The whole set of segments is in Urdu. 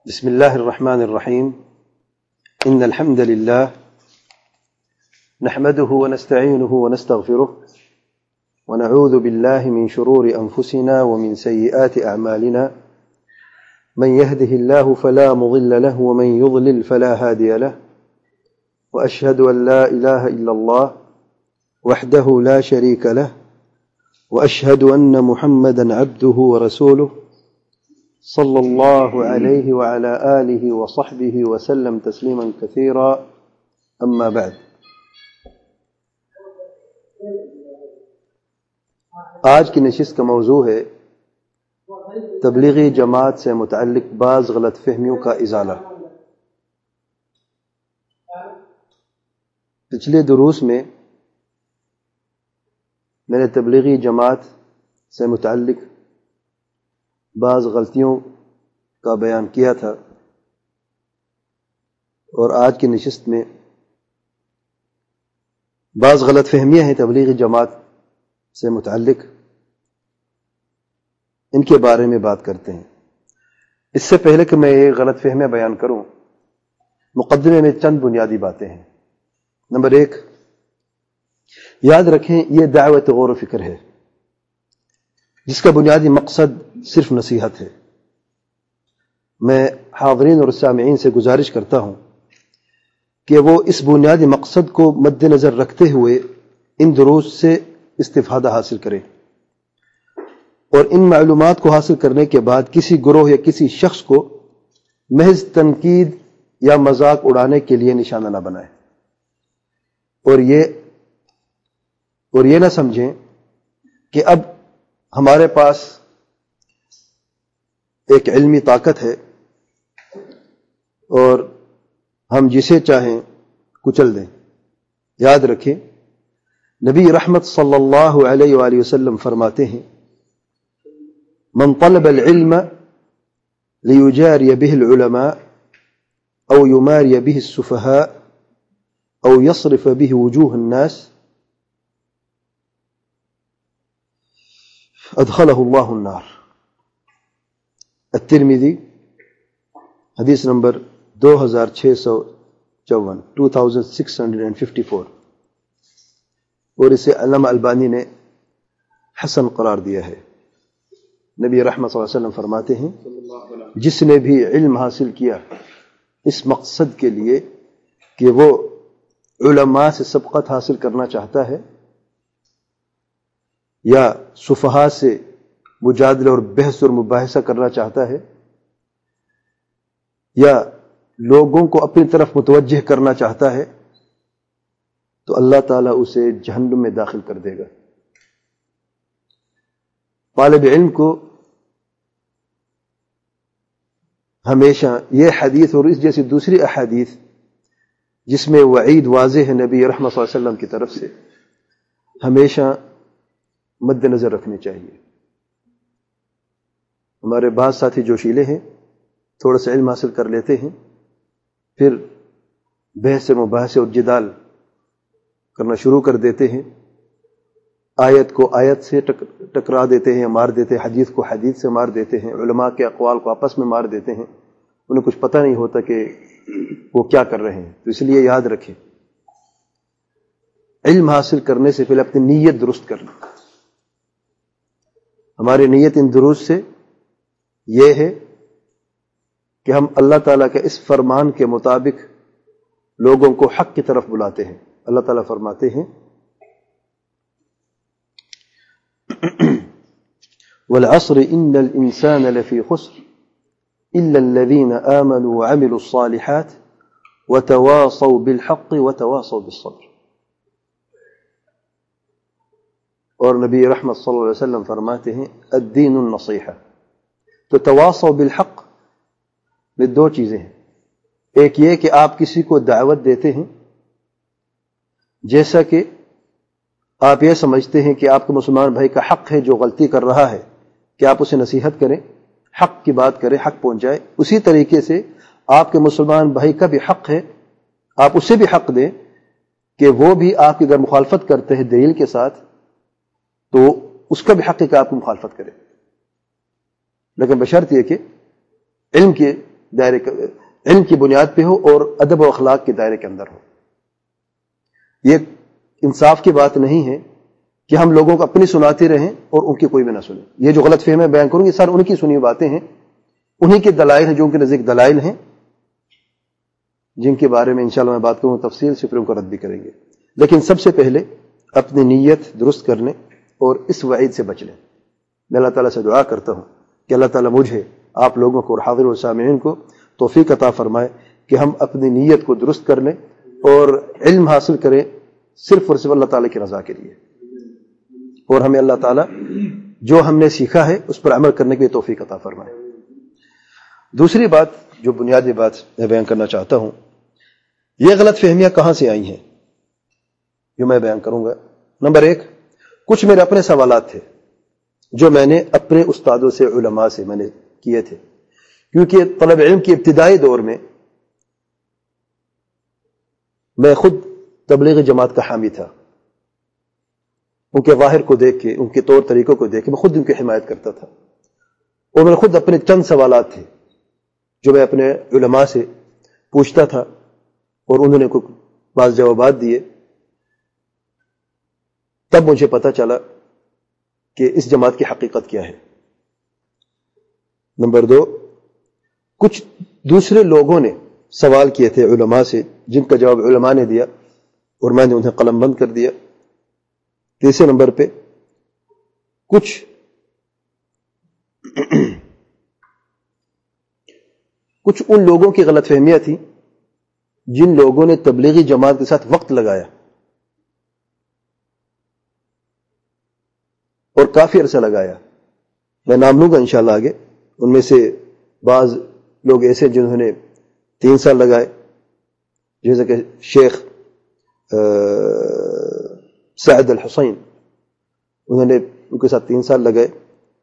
بسم الله الرحمن الرحيم إن الحمد لله نحمده ونستعينه ونستغفره ونعوذ بالله من شرور أنفسنا ومن سيئات أعمالنا من يهده الله فلا مضل له ومن يضلل فلا هادي له وأشهد أن لا إله إلا الله وحده لا شريك له وأشهد أن محمدا عبده ورسوله صلى الله عليه وعلى آله وصحبه وسلم تسليما كثيرا أما بعد آج کی نشست کا موضوع ہے تبلیغی جماعت سے متعلق بعض غلط فہمیوں کا ازالہ۔ پچھلے دروس میں نے تبلیغی جماعت سے متعلق بعض غلطیوں کا بیان کیا تھا، اور آج کی نشست میں بعض غلط فہمیاں ہیں تبلیغی جماعت سے متعلق، ان کے بارے میں بات کرتے ہیں۔ اس سے پہلے کہ میں یہ غلط فہمیاں بیان کروں، مقدمے میں چند بنیادی باتیں ہیں۔ نمبر 1، یاد رکھیں یہ دعوت غور و فکر ہے جس کا بنیادی مقصد صرف نصیحت ہے۔ میں حاضرین اور سامعین سے گزارش کرتا ہوں کہ وہ اس بنیادی مقصد کو مد نظر رکھتے ہوئے ان دروس سے استفادہ حاصل کریں، اور ان معلومات کو حاصل کرنے کے بعد کسی گروہ یا کسی شخص کو محض تنقید یا مذاق اڑانے کے لیے نشانہ نہ بنائیں، اور یہ نہ سمجھیں کہ اب ہمارے پاس ایک علمی طاقت ہے اور ہم جسے چاہیں کچل دیں۔ یاد رکھیں نبی رحمت صلی اللہ علیہ وآلہ وسلم فرماتے ہیں، من طلب العلم لیجاری به العلماء او یماری به السفهاء او یصرف به وجوه الناس ادخلہ اللہ النار۔ الترمذی حدیث نمبر 2654 اور اسے علامہ البانی نے حسن قرار دیا ہے۔ نبی رحمت صلی اللہ علیہ وسلم فرماتے ہیں، جس نے بھی علم حاصل کیا اس مقصد کے لیے کہ وہ علماء سے سبقت حاصل کرنا چاہتا ہے، یا سفہاء سے مجادلہ اور بحث اور مباحثہ کرنا چاہتا ہے، یا لوگوں کو اپنی طرف متوجہ کرنا چاہتا ہے، تو اللہ تعالیٰ اسے جہنم میں داخل کر دے گا۔ طالب علم کو ہمیشہ یہ حدیث اور اس جیسی دوسری احادیث جس میں وعید واضح ہے نبی رحمت صلی اللہ علیہ وسلم کی طرف سے، ہمیشہ مد نظر رکھنی چاہیے۔ ہمارے بعض ساتھی جوشیلے ہیں، تھوڑا سا علم حاصل کر لیتے ہیں، پھر بحث مباحثے اور جدال کرنا شروع کر دیتے ہیں، آیت کو آیت سے ٹکرا دیتے ہیں، مار دیتے ہیں، حدیث کو حدیث سے مار دیتے ہیں، علماء کے اقوال کو آپس میں مار دیتے ہیں، انہیں کچھ پتہ نہیں ہوتا کہ وہ کیا کر رہے ہیں۔ تو اس لیے یاد رکھیں، علم حاصل کرنے سے پہلے اپنی نیت درست کرنا۔ ہماری نیت ان دروس سے یہ ہے کہ ہم اللہ تعالیٰ کے اس فرمان کے مطابق لوگوں کو حق کی طرف بلاتے ہیں۔ اللہ تعالیٰ فرماتے ہیں، وَالْعَصْرِ إِنَّ الْإِنسَانَ لَفِي خُسْرٍ إِلَّا الَّذِينَ آمَنُوا وَعَمِلُوا الصَّالِحَاتِ وَتَوَاصَوْا بِالْحَقِّ وَتَوَاصَوْا بِالصَّبْرِ۔ اور نبی رحمت صلی اللہ علیہ وسلم فرماتے ہیں، الدین النصیحہ۔ تو تواصوا بالحق میں دو چیزیں ہیں، ایک یہ کہ آپ کسی کو دعوت دیتے ہیں، جیسا کہ آپ یہ سمجھتے ہیں کہ آپ کے مسلمان بھائی کا حق ہے جو غلطی کر رہا ہے، کہ آپ اسے نصیحت کریں، حق کی بات کریں، حق پہنچائے۔ اسی طریقے سے آپ کے مسلمان بھائی کا بھی حق ہے، آپ اسے بھی حق دیں کہ وہ بھی آپ کی اگر مخالفت کرتے ہیں دلیل کے ساتھ تو اس کا بھی حق ہے کہ آپ کی مخالفت کرے، لیکن بشرط یہ کہ علم کے دائرے علم کی بنیاد پہ ہو اور ادب و اخلاق کے دائرے کے اندر ہو. یہ انصاف کی بات نہیں ہے کہ ہم لوگوں کو اپنی سناتے رہیں اور ان کی کوئی بھی نہ سنیں. یہ جو غلط فہمی بیان کروں گی سر ان کی سنی ہوئی باتیں ہیں, انہی کے دلائل ہیں جو ان کے نزدیک دلائل ہیں, جن کے بارے میں انشاءاللہ میں بات کروں تفصیل سے, پھر ان کو رد بھی کریں گے. لیکن سب سے پہلے اپنی نیت درست کر لیں اور اس وعید سے بچ لیں. میں اللہ تعالیٰ سے دعا کرتا ہوں کہ اللہ تعالیٰ مجھے, آپ لوگوں کو اور حاضر و سامعین کو توفیق عطا فرمائے کہ ہم اپنی نیت کو درست کر لیں اور علم حاصل کریں صرف اور صرف اللہ تعالیٰ کی رضا کے لیے, اور ہمیں اللہ تعالیٰ جو ہم نے سیکھا ہے اس پر عمل کرنے کی توفیق عطا فرمائے. دوسری بات جو بنیادی بات میں بیان کرنا چاہتا ہوں, یہ غلط فہمیاں کہاں سے آئی ہیں جو میں بیان کروں گا. نمبر ایک, کچھ میرے اپنے سوالات تھے جو میں نے اپنے استادوں سے, علماء سے میں نے کیے تھے, کیونکہ طلب علم کی ابتدائی دور میں میں خود تبلیغ جماعت کا حامی تھا. ان کے ظاہر کو دیکھ کے, ان کے طور طریقوں کو دیکھ کے میں خود ان کی حمایت کرتا تھا, اور میں خود اپنے چند سوالات تھے جو میں اپنے علماء سے پوچھتا تھا اور انہوں نے کوئی بعض جوابات دیے. تب مجھے پتا چلا کہ اس جماعت کی حقیقت کیا ہے. نمبر دو, کچھ دوسرے لوگوں نے سوال کیے تھے علماء سے جن کا جواب علماء نے دیا اور میں نے انہیں قلم بند کر دیا. تیسرے نمبر پہ کچھ ان لوگوں کی غلط فہمیاں تھیں جن لوگوں نے تبلیغی جماعت کے ساتھ وقت لگایا اور کافی عرصہ لگایا. میں نام لوں گا انشاءاللہ آگے. ان میں سے بعض لوگ ایسے جنہوں نے 3 سال لگائے, جیسے کہ شیخ سعد الحسین, انہوں نے ان کے ساتھ 3 سال لگائے,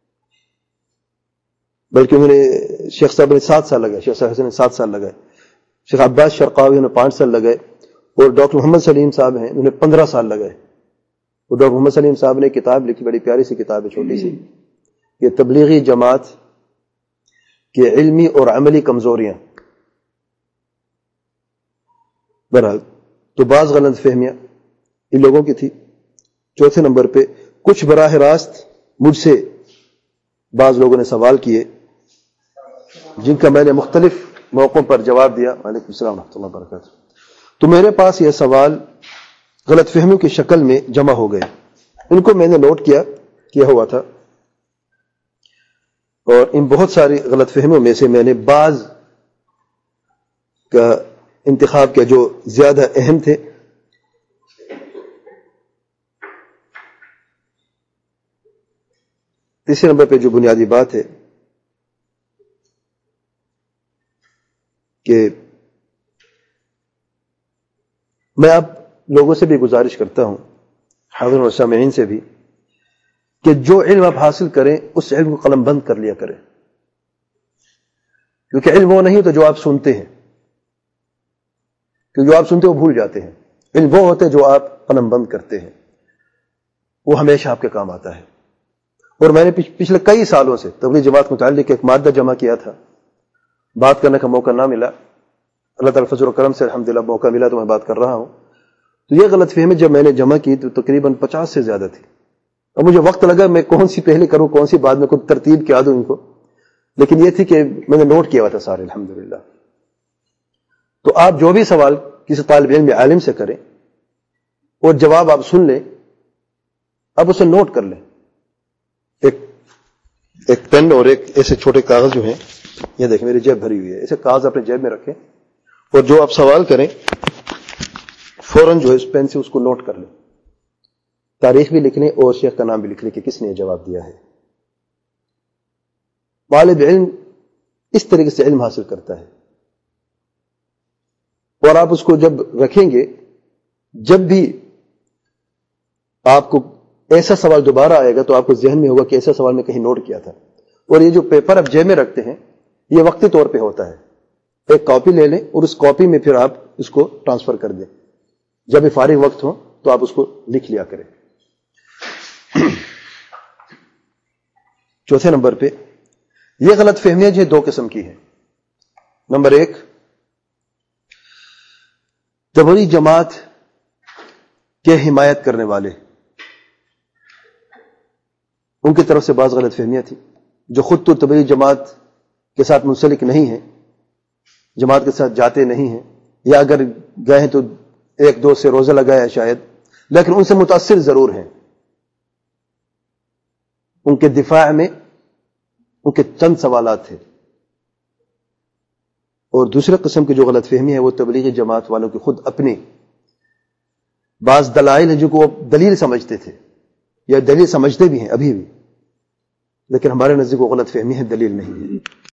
بلکہ انہوں نے شیخ صاحب نے 7 سال لگائے, شیخ صاحب نے 7 سال لگائے. شیخ عباس شرقاوی انہوں نے 5 سال لگائے, اور ڈاکٹر محمد سلیم صاحب ہیں انہوں نے 15 سال لگائے. اور ڈاکٹر محمد سلیم صاحب نے کتاب لکھی, بڑی پیاری سی کتاب ہے, چھوٹی سی, یہ تبلیغی جماعت کی علمی اور عملی کمزوریاں. بہرحال تو بعض غلط فہمیاں ان لوگوں کی تھی. چوتھے نمبر پہ کچھ براہ راست مجھ سے بعض لوگوں نے سوال کیے جن کا میں نے مختلف موقعوں پر جواب دیا. وعلیکم السلام ورحمۃ اللہ وبرکاتہ. تو میرے پاس یہ سوال غلط فہمیوں کی شکل میں جمع ہو گئے. ان کو میں نے نوٹ کیا ہوا تھا, اور ان بہت ساری غلط فہمیوں میں سے میں نے بعض کا انتخاب کیا جو زیادہ اہم تھے. تیسرے نمبر پہ جو بنیادی بات ہے کہ میں آپ لوگوں سے بھی گزارش کرتا ہوں, حاضر و سامعین سے بھی, کہ جو علم آپ حاصل کریں اس علم کو قلم بند کر لیا کریں, کیونکہ علم وہ نہیں تو جو آپ سنتے ہیں, کیونکہ جو آپ سنتے ہیں وہ بھول جاتے ہیں. علم وہ ہوتے جو آپ قلم بند کرتے ہیں, وہ ہمیشہ آپ کے کام آتا ہے. اور میں نے پچھلے کئی سالوں سے تبلیغ جماعت متعلق ایک مادہ جمع کیا تھا, بات کرنے کا موقع نہ ملا. اللہ تعالیٰ فضل و کرم سے الحمدللہ موقع ملا تو میں بات کر رہا ہوں. تو یہ غلط فہمی جب میں نے جمع کی تو تقریباً 50 سے زیادہ تھی. اب مجھے وقت لگا میں کون سی پہلے کروں کون سی بعد میں خود ترتیب کیا دوں ان کو, لیکن یہ تھی کہ میں نے نوٹ کیا ہوا تھا سارے الحمدللہ. تو آپ جو بھی سوال کسی طالب علم یا عالم سے کریں اور جواب آپ سن لیں, آپ اسے نوٹ کر لیں. ایک پین اور ایک ایسے چھوٹے کاغذ جو ہیں, یہ دیکھیں میری جیب بھری ہوئی ہے, ایسے کاغذ اپنے جیب میں رکھیں اور جو آپ سوال کریں فوراً جو ہے اس پین سے اس کو نوٹ کر لیں, تاریخ بھی لکھ لیں اور شیخ کا نام بھی لکھ لیں کہ کس نے جواب دیا ہے. طالب علم اس طریقے سے علم حاصل کرتا ہے, اور آپ اس کو جب رکھیں گے, جب بھی آپ کو ایسا سوال دوبارہ آئے گا تو آپ کو ذہن میں ہوگا کہ ایسا سوال میں کہیں نوٹ کیا تھا. اور یہ جو پیپر آپ جیب میں رکھتے ہیں یہ وقتی طور پہ ہوتا ہے. ایک کاپی لے لیں اور اس کاپی میں پھر آپ اس کو ٹرانسفر کر دیں, جب بھی فارغ وقت ہو تو آپ اس کو لکھ لیا کریں. چوتھے نمبر پہ یہ غلط فہمیاں جو 2 قسم کی ہیں. نمبر 1، تبلیغی جماعت کے حمایت کرنے والے، ان کی طرف سے بعض غلط فہمیاں تھیں، جو خود تو تبلیغی جماعت کے ساتھ منسلک نہیں ہیں، جماعت کے ساتھ جاتے نہیں ہیں، یا اگر گئے ہیں تو ایک دو سے روزہ لگایا ہے شاید، لیکن ان سے متاثر ضرور ہیں۔ ان کے دفاع میں ان کے چند سوالات تھے۔ اور دوسرے قسم کی جو غلط فہمی ہے وہ تبلیغی جماعت والوں کی خود اپنی بعض دلائل ہیں جو کو دلیل سمجھتے تھے یا دلیل سمجھتے بھی ہیں ابھی بھی، لیکن ہمارے نزدیک وہ غلط فہمی ہے، دلیل نہیں ہے۔